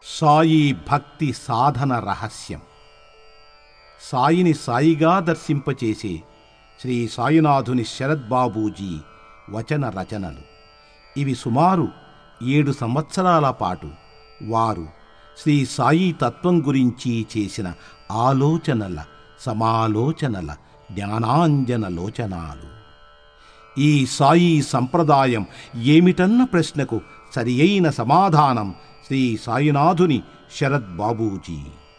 సాయి భక్తి సాధన రహస్యం. సాయిని సాయిగా దర్శింపచేసే శ్రీ సాయినాథుని శరత్ బాబూజీ వచన రచనలు. ఇవి సుమారు 7 సంవత్సరాల పాటు వారు శ్రీ సాయి తత్వం గురించి చేసిన ఆలోచనల సమాలోచనల జ్ఞానాంజన లోచనాలు. ఈ సాయి సంప్రదాయం ఏమిటన్న ప్రశ్నకు సరియైన సమాధానం శ్రీ సాయినాథుని శరత్ బాబూజీ.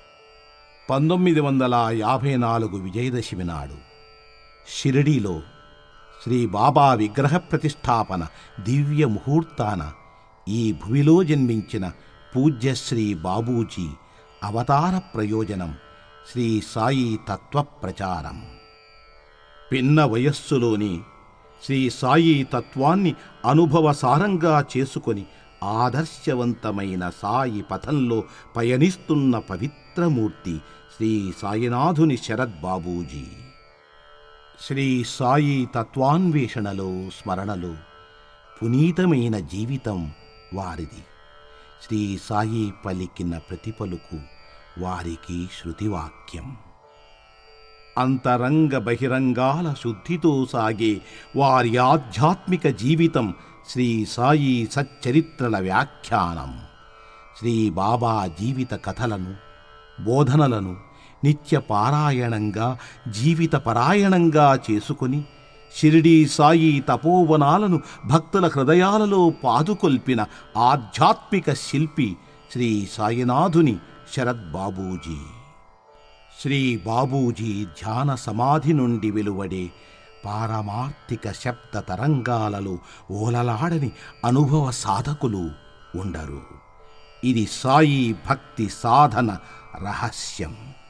1954 విజయదశమి నాడు షిరిడీలో శ్రీ బాబా విగ్రహ ప్రతిష్టాపన దివ్య ముహూర్తాన ఈ భువిలో జన్మించిన పూజ్యశ్రీ బాబూజీ అవతార ప్రయోజనం శ్రీ సాయి తత్వ ప్రచారం. పిన్న వయస్సులోని శ్రీ సాయి తత్వాన్ని అనుభవసారంగా చేసుకొని ఆదర్శవంతమైన సాయి పథంలో పయనిస్తున్న పవిత్రమూర్తి శ్రీ సాయినాథుని శరత్ బాబూజీ. శ్రీ సాయి తత్వాన్వేషణలో స్మరణలో పునీతమైన జీవితం వారిది. శ్రీ సాయి పలికిన ప్రతి పలుకు వారికి శృతివాక్యం. అంతరంగ బహిరంగాల శుద్ధితో సాగే వారి ఆధ్యాత్మిక జీవితం శ్రీ సాయి సచ్చరిత్రల వ్యాఖ్యానం. శ్రీ బాబా జీవిత కథలను బోధనలను నిత్య పారాయణంగా జీవిత పరాయణంగా చేసుకుని షిరిడీ సాయి తపోవనాలను భక్తుల హృదయాలలో పాదుకొల్పిన ఆధ్యాత్మిక శిల్పి శ్రీ సాయినాథుని శరత్ బాబూజీ. శ్రీ బాబూజీ ధ్యాన సమాధి నుండి వెలువడే పారమార్థిక శబ్ద తరంగాలలో ఓలలాడని అనుభవ సాధకులు ఉండరు. ఇది సాయి భక్తి సాధన రహస్యం.